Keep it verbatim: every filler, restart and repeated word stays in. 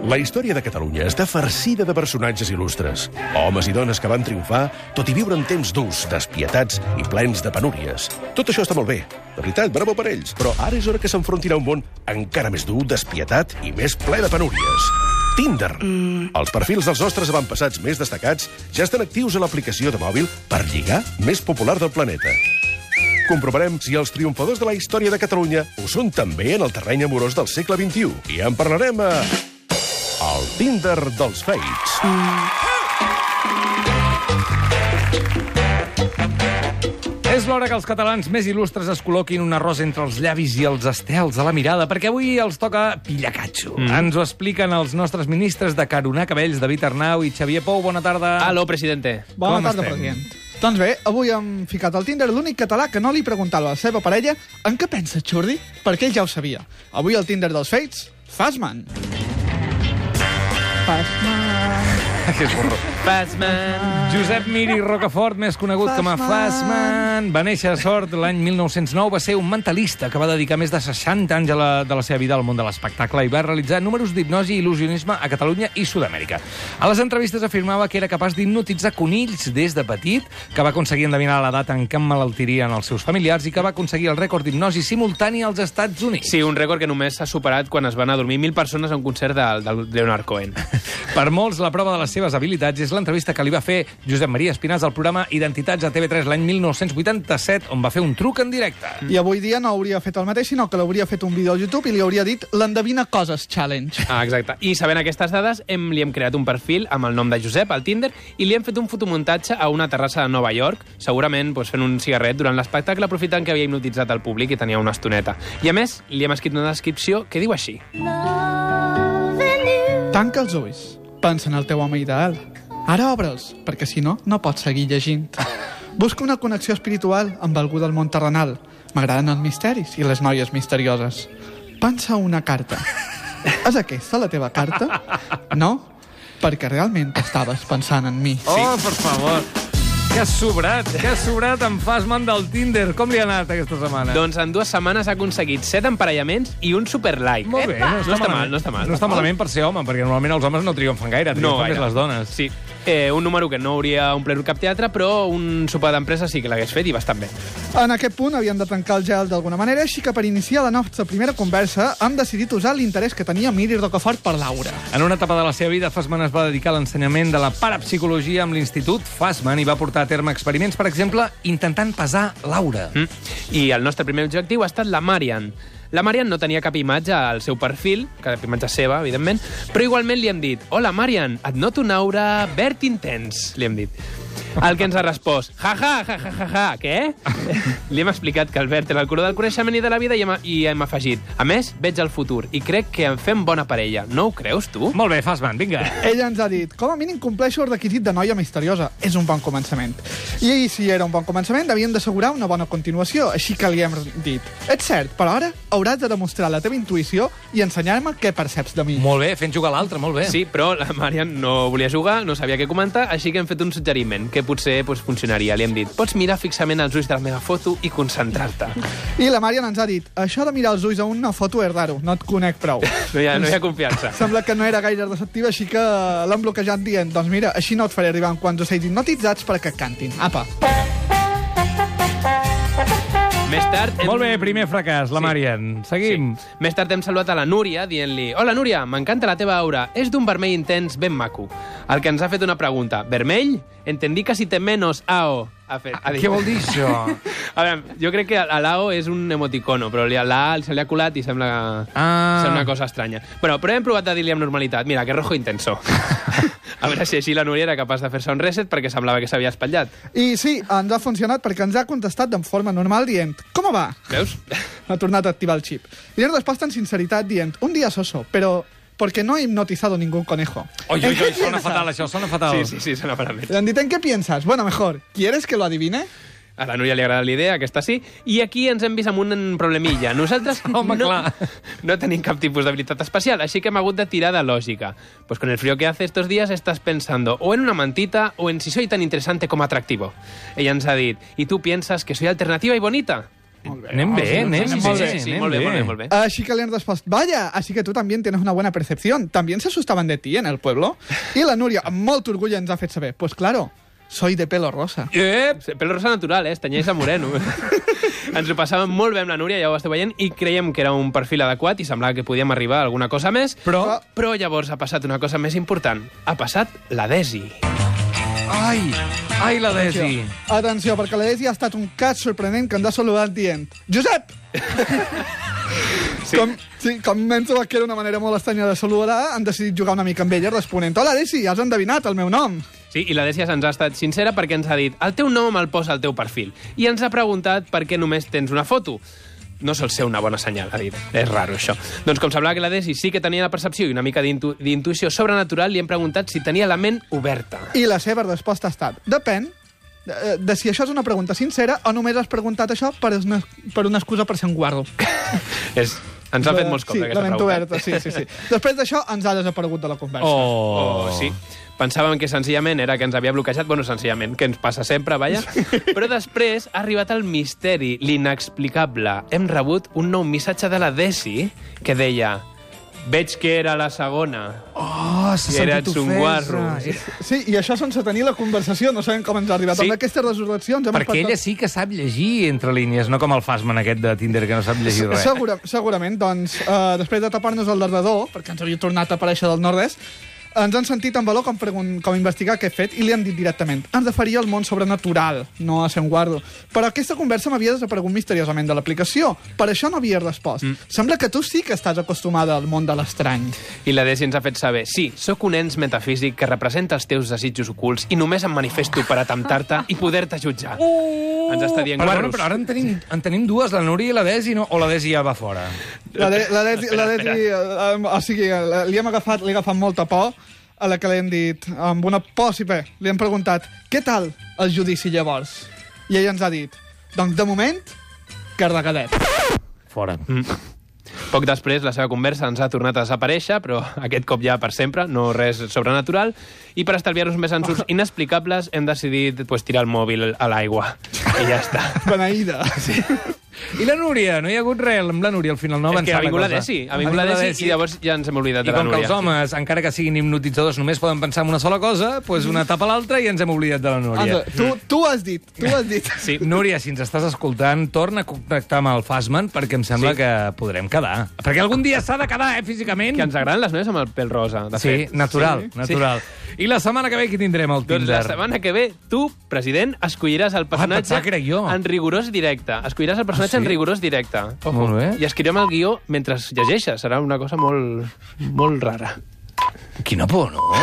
La història de Catalunya està farcida de personatges il·lustres. Homes i dones que van triomfar, tot i viure en temps durs, despietats i plens de penúries. Tot això està molt bé. De veritat, bravo per ells. Però ara és hora que s'enfrontin a un món encara més dur, despietat i més ple de penúries. Tinder. Mm. Els perfils dels nostres avantpassats més destacats ja estan actius a l'aplicació de mòbil per lligar més popular del planeta. Comprovarem si els triomfadors de la història de Catalunya ho són també en el terreny amorós del segle vint-i-u. I en parlarem a... el Tinder dels Fates. És l'hora que els catalans més il·lustres es col·loquin una rosa entre els llavis i els estels a la mirada, perquè avui els toca pillacatxo. Mm. Ens ho expliquen els nostres ministres de caronar cabells, David Arnau i Xavier Pou. Bona tarda. Aló, presidente. Bona Com tarda, estem? president. Doncs bé, avui hem ficat al Tinder l'únic català que no li preguntava a la seva parella en què pensa, Jordi, perquè ell ja ho sabia. Avui al Tinder dels Fates, Fastman. Fastman. Que és burro. Fastman. Josep Miri Rocafort, més conegut com a Fastman, va néixer a Sort l'any mil nou-cents nou. Va ser un mentalista que va dedicar més de seixanta anys a la, de la seva vida al món de l'espectacle i va realitzar números d'hipnosi i il·lusionisme a Catalunya i Sud-amèrica. A les entrevistes afirmava que era capaç d'hipnotitzar conills des de petit, que va aconseguir endevinar la data en què emmalaltirien els seus familiars i que va aconseguir el rècord d'hipnosi simultani als Estats Units. Sí, un rècord que només s'ha superat quan es van adormir mil persones a un concert del, del Leonard Cohen. Per molts, la prova de les seves habilitats és l'entrevista que li va fer Josep Maria Espinàs al programa Identitats a T V tres l'any mil nou-cents vuitanta-set, on va fer un truc en directe. I avui dia no hauria fet el mateix, sinó que l'hauria fet un vídeo al YouTube i li hauria dit l'Endevina Coses Challenge. Ah, exacte. I sabent aquestes dades, hem, li hem creat un perfil amb el nom de Josep, al Tinder, i li hem fet un fotomuntatge a una terrassa de Nova York, segurament doncs, fent un cigarret durant l'espectacle, aprofitant que havia hipnotitzat el públic i tenia una estoneta. I a més, li hem escrit una descripció que diu així. Tanca els ulls. Pensa en el teu home ideal. Ara obre'ls, perquè si no, no pots seguir llegint. Busca una connexió espiritual amb algú del món terrenal. M'agraden els misteris i les noies misterioses. Pensa una carta. És aquesta la teva carta? No? Perquè realment estaves pensant en mi. Oh, per favor. Que has sobrat, que has sobrat en Fastman del Tinder. Com li ha anat aquesta setmana? Doncs en dues setmanes ha aconseguit set emparellaments i un super like. Molt bé, Epa! no està, no està malament. mal, no està mal. No està malament per ser home, perquè normalment els homes no triomfen gaire, triomfen gaire. més les dones. Sí, eh, un número que no hauria omplert cap teatre, però un sopar d'empresa sí que l'hagués fet i bastant bé. En aquest punt havíem de tancar el gel d'alguna manera, així que per iniciar la nostra primera conversa hem decidit usar l'interès que tenia Miri Rocafort per Laura. En una etapa de la seva vida, Fastman es va dedicar a l'ensenyament de la parapsicologia amb l'Institut Fastman i va portar a terme experiments, per exemple, intentant pesar Laura. Mm. I el nostre primer objectiu ha estat la Marian. La Marian no tenia cap imatge al seu perfil, cap imatge seva, evidentment, però igualment li hem dit: «Hola, Marian, et noto un aura verd intens», li hem dit. El que ens ha respost: «Ja, ja, ja, ja, ja, ja, què?» Li hem explicat que el verd era el color del coneixement i de la vida i hem, i hem afegit: «A més, veig el futur i crec que en fem bona parella. No ho creus, tu?» Molt bé, Fastman, vinga. Ella ens ha dit: com a mínim compleixo el requisit de noia misteriosa. És un bon començament. I si era un bon començament, havíem d'assegurar una bona continuació, així que li hem dit: ets cert, però ara hauràs de demostrar la teva intuïció i ensenyar-me què perceps de mi. Molt bé, fent jugar l'altre, molt bé. Sí, però la Marian no volia jugar, no sabia què comentar, així que hem fet un suggeriment que potser pues, funcionaria. Li hem dit: pots mirar fixament els ulls de la meva foto i concentrar-te. I la Marian ens ha dit: això de mirar els ulls a una foto és raro, no et conec prou. No hi ha, no hi ha confiança. Sembla que no era gaire receptiva, així que l'hem bloquejat dient: doncs mira, així no et faré arribar en quants ocells hipnotitzats perquè et cantin. Apa. Més tard... Hem... Molt bé, primer fracàs, la Sí. Marian. Seguim. Sí. Més tard hem saludat a la Núria dient-li: hola, Núria, m'encanta la teva aura. És d'un vermell intens ben maco. El que ens ha fet una pregunta. Vermell? Entendí que si té menos A O. Ha fet, ha dit. Què vol dir això? A veure, jo crec que a l'A O és un emoticono, però a l'A se li ha colat i sembla, Ah. sembla una cosa estranya. Bueno, però hem provat de dir-li amb normalitat: mira, que rojo intenso. A veure si així la Núria era capaç de fer-se un reset perquè semblava que s'havia espatllat. I sí, ens ha funcionat perquè ens ha contestat de forma normal dient: com va? Veus? Ha tornat a activar el xip. I li ha respost en sinceritat dient: un dia soso, però porque no he hipnotizado ningún conejo. Oi, oi, ¿En qué oi, sona piensas? fatal, això, sona fatal. Sí, sí, sí, sona malament. Le han dit: ¿en qué piensas? Bueno, mejor, ¿quieres que lo adivine? A la Núria li agrada la idea, aquesta sí. I aquí ens hem vist amb un problemilla. Nosaltres Home, no, clar. no tenim cap tipus d'habilitat especial, així que hem hagut de tirar de lògica. Pues con el frío que hace estos días estás pensando o en una mantita o en si soy tan interesante como atractivo. Ella ens ha dit: ¿y tú piensas que soy alternativa y bonita? Molt bé. Anem bé, Oh, anem sí, bé. molt bé. Sí, anem molt bé, bé. molt bé, molt bé. Así que le han respuesto, vaya, así que tú también tienes una buena percepción. También se asustaban de ti en el pueblo. I la Núria, amb molt orgull, ens ha fet saber, pues claro, soy de pelo rosa. Ep, pelo rosa natural, eh? Es tenyeix a moreno. Ens ho passàvem molt bé amb la Núria, ja ho esteu veient, i creiem que era un perfil adequat i semblava que podíem arribar a alguna cosa més, Però... però llavors ha passat una cosa més important. Ha passat la Desi. Ai, ai, la Desi. Atenció, perquè la Desi ha estat un cas sorprenent que ens ha saludat dient Josep! Sí. Com, sí, com penso que era una manera molt estranya de saludar, han decidit jugar una mica amb ella responent Hola, Desi, has endevinat el meu nom. Sí, i la Desi ens ha estat sincera perquè ens ha dit el teu nom el posa al teu perfil. I ens ha preguntat per què només tens una foto. No sol ser una bona senyal, ha dit. És raro, això. Doncs com semblava que la Desi sí que tenia la percepció i una mica d'intu d'intuïció sobrenatural, li hem preguntat si tenia la ment oberta. I la seva resposta ha estat depèn de, de si això és una pregunta sincera o només has preguntat això per una, per una excusa per ser un guarro. És... Ens ha fet molts cops sí, aquesta la ment pregunta. oberta, sí, sí, sí. Després d'això ens ha desaparegut de la conversa. Oh, Oh, sí. Pensàvem que senzillament era que ens havia bloquejat, bueno, senzillament, que ens passa sempre, vaja. Però després ha arribat el misteri, l'inexplicable. Hem rebut un nou missatge de la Desi que deia veig que era la segona. Oh, s'ha I eres sentit un ofesa. guarro. Sí, i això sense tenir la conversació, no sabem com ens ha arribat. Sí. Amb aquestes resurreccions... hem Perquè estat- ella sí que sap llegir entre línies, no com el Fasman aquest de Tinder que no sap llegir res. Segura, segurament, doncs, uh, després de tapar-nos el darreró, perquè ens havia tornat a aparèixer del nord-est, ens han sentit en valor com, pregun- com investigar què he fet i li han dit directament ens referia al món sobrenatural, no a ser un guardo. Però aquesta conversa m'havia desaparegut misteriosament de l'aplicació. Per això no havia respost. Mm. Sembla que tu sí que estàs acostumada al món de l'estrany. I la Desi ens ha fet saber sí, sóc un ens metafísic que representa els teus desitjos ocults i només em manifesto per atemptar-te i poder-te jutjar. Uh! Ens està dient Però, guarros. bueno, però ara en tenim, en tenim dues, la Núria i la Desi, no? O la Desi ja va fora? La de, la Desi, la Espera, Desi eh, eh, o sigui, eh, li hem agafat, li he agafat molta por a la que li hem dit, amb una por, sí, bé, li hem preguntat, què tal el judici llavors? I ella ens ha dit, doncs de moment, carregadet. Fora. Mm. Poc després, la seva conversa ens ha tornat a desaparèixer, però aquest cop ja per sempre, no res sobrenatural. I per estalviar-nos més ensurts inexplicables, hem decidit pues, tirar el mòbil a l'aigua. I ja està. Beneïda. Sí. I la Núria? No hi ha hagut res amb la Núria al final, no? És que ha vingut la cosa. Desi, ha vingut la Desi i llavors ja ens hem oblidat I de la com que Núria. els homes, encara que siguin hipnotitzadors, només poden pensar en una sola cosa, doncs una tapa l'altra i ens hem oblidat de la Núria. Anda, tu, tu has dit, tu has dit. Sí. Núria, si ens estàs escoltant, torna a contactar amb el Fasman perquè em sembla Sí. que podrem quedar. Perquè algun dia s'ha de quedar, eh, físicament. Que ens agraden les meves amb el pèl rosa, de Sí, fet. natural, Sí. natural. I la setmana que ve qui tindrem al Doncs Tinder? la setmana que ve, tu, president, escolliràs el personatge pensava que era jo. en rigorós directe. Escolliràs el personatge Ah, sí? en rigorós directe. Ojo. Molt bé. I escriurem el guió mentre llegeixes. Serà una cosa molt, molt rara. Quina por, no?